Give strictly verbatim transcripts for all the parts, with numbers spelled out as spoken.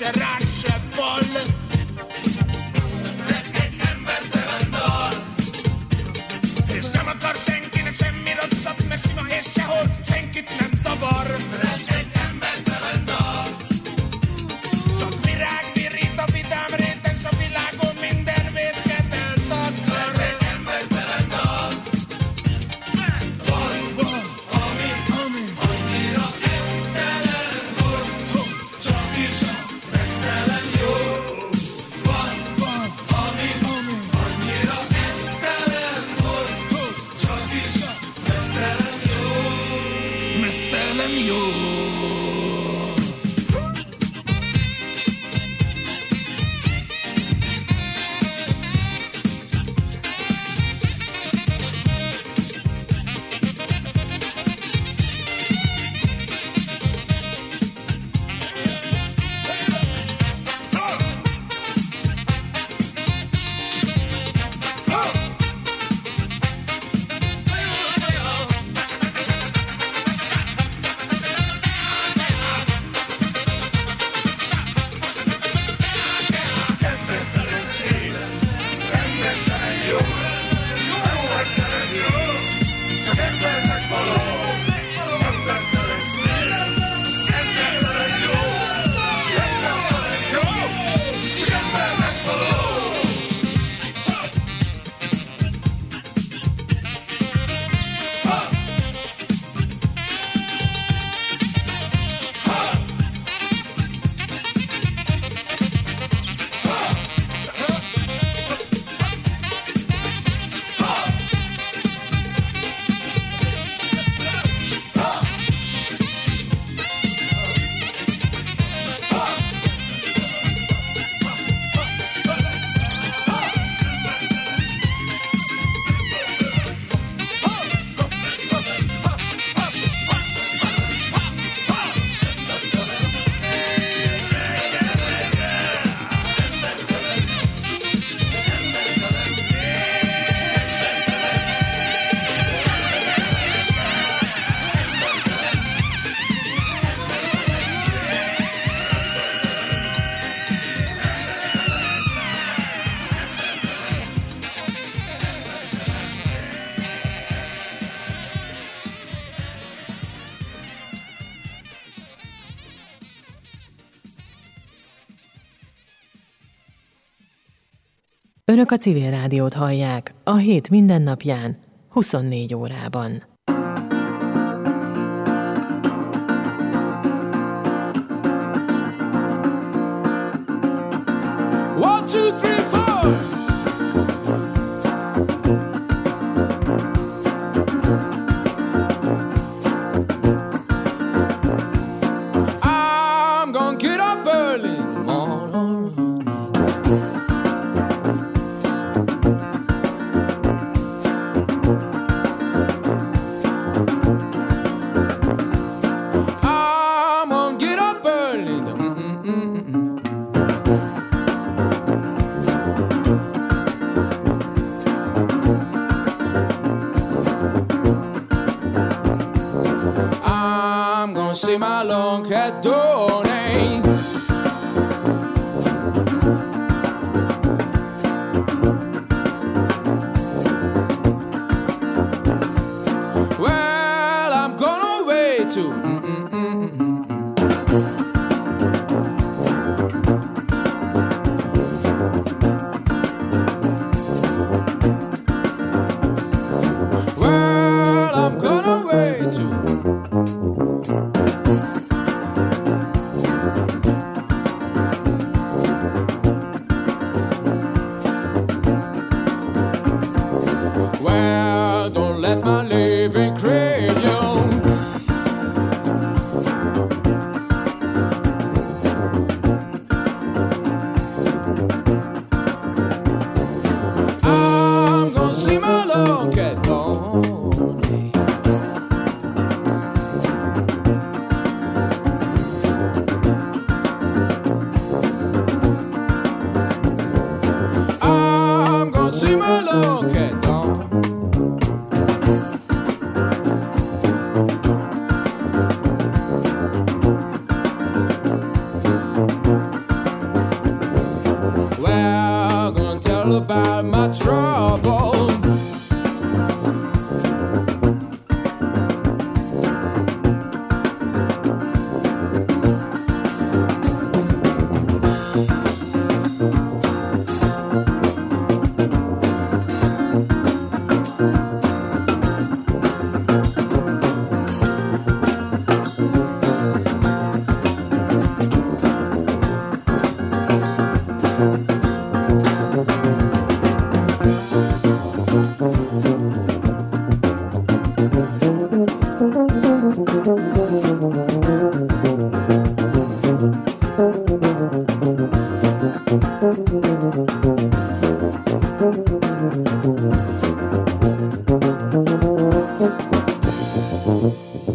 se rák, se fal. Ez egy embertelen dal. És nem akar senkinek semmi rosszat, mert sima és sehol senkit nem zavar. Ez egy embertelen dal. Csak virág virít a vidám réten, s a világon minden vétket eltakar. Ez egy embertelen dal. Van, van, ami, ami annyira esztelen, hogy csak is esztelen jó. Van, van, ami, ami annyira esztelen, hogy csak is esztelen jó. Mesztelen jó. Önök a Civil Rádiót hallják a hét mindennapján, huszonnégy órában. One, two, three, four. I'm gonna get up early tomorrow. I'm gonna get up early. Mm-mm-mm-mm. I'm gonna see my long cat donate. Well, I'm gonna wait too. Well, I'm gonna wait too. Well, don't let my living crave you. I'm gonna see my long cat lonely. I'm gonna see my long cat lonely.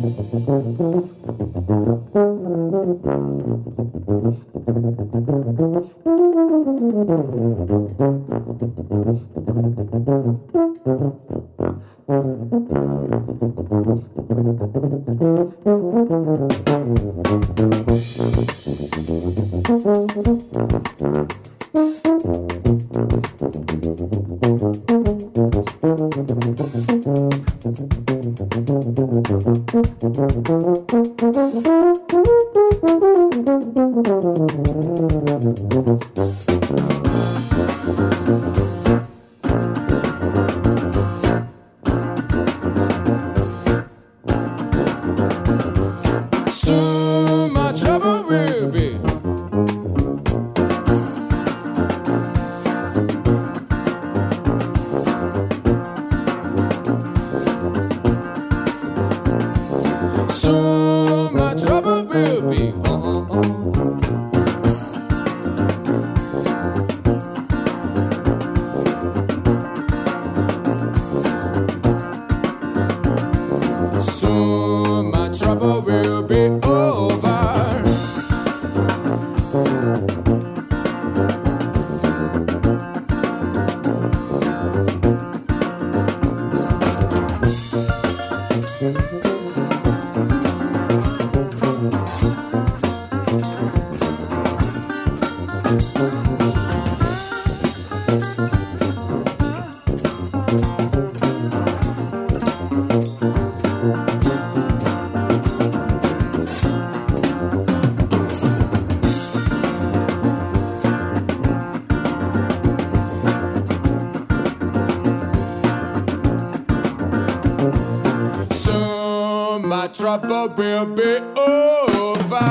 Trouble will be over.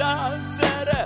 igazán szeret.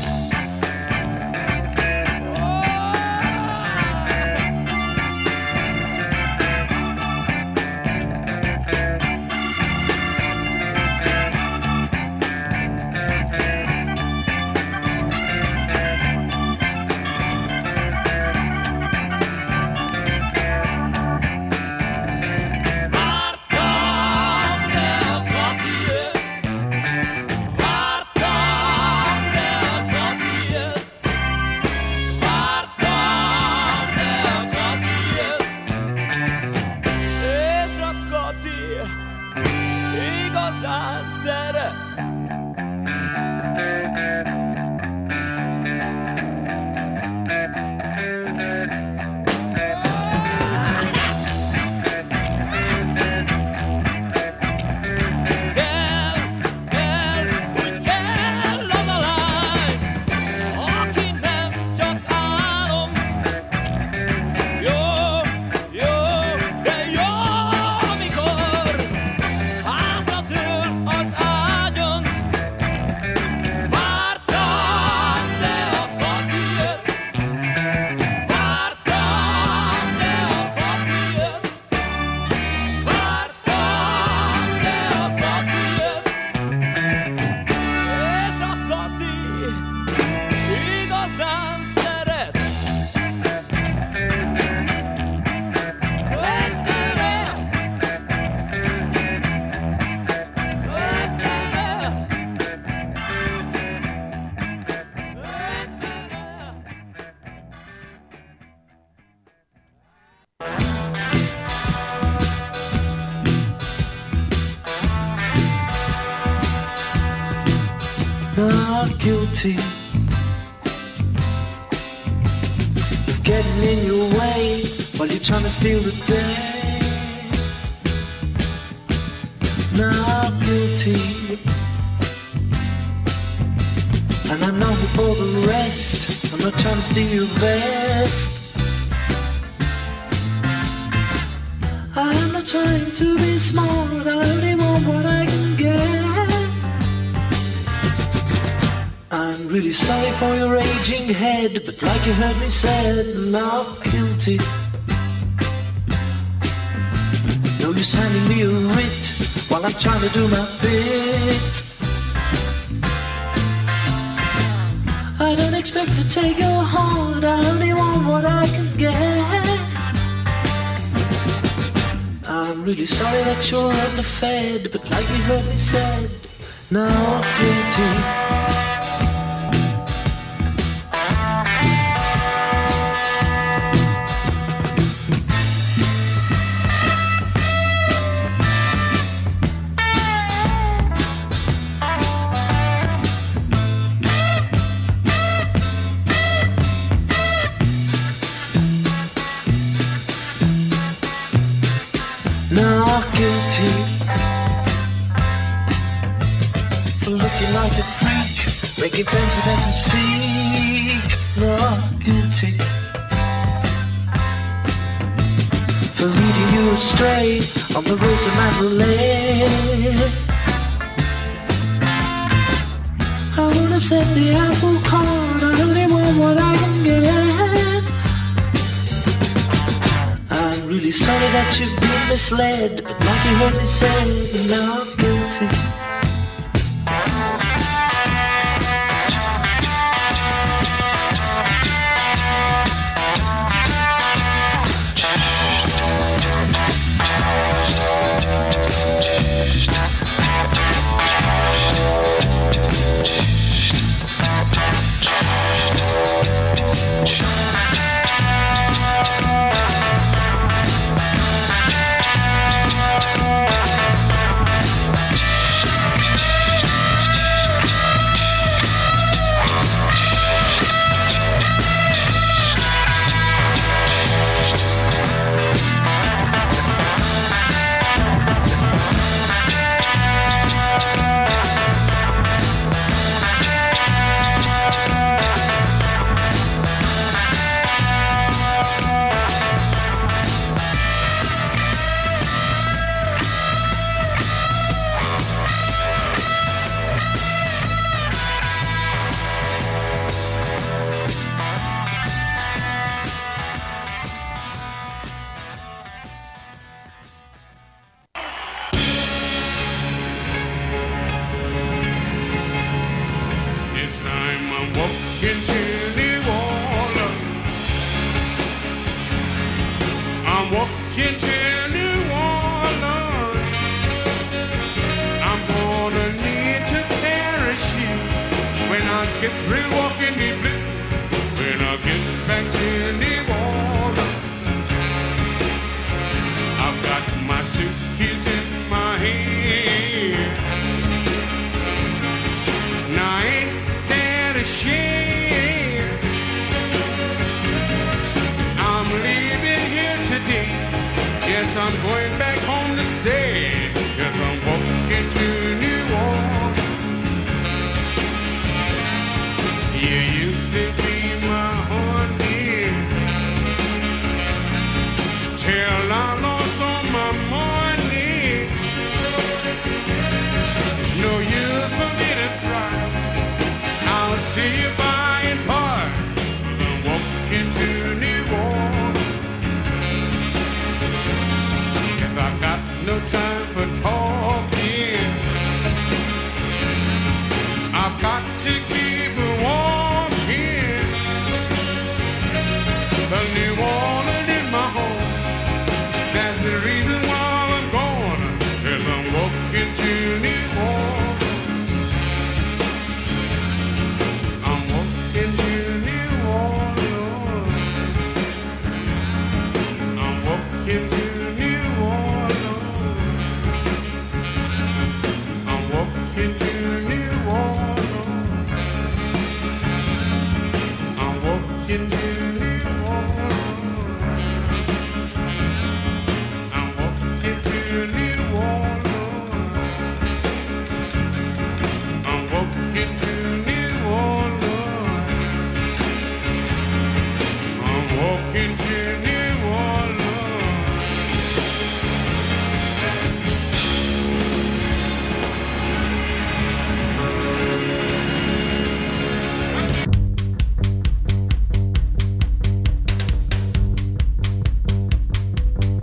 Not guilty of getting in your way while you're trying to steal the day. Not guilty, and I'm not here for the rest. I'm not trying to steal your best. I'm not trying to be smart, I only want what I can get. I'm really sorry for your raging head, but like you heard me said, not guilty. No use handing me a writ while I'm trying to do my bit. I don't expect to take your heart, I only want what I can get. I'm really sorry that you're underfed, but like you heard me said, not guilty. Not guilty for looking like a freak, making friends with them to seek. Not guilty for leading you astray on the road to Mandalay. I would have said the apple cart, I only want what I can get. I'm really sorry that you've been misled, but like you heard me say, not guilty. get through walking the blue, when I get back to New Orleans, I've got my suitcase in my hand. Now ain't that a shame? I'm leaving here today. Yes, I'm going back home to stay. Yes, I'm walking to New Orleans. You used to be my honey, till I lost all my money. No use for me to try. I'll see you by and by. I'm walking to New Orleans. If I got no time for talk,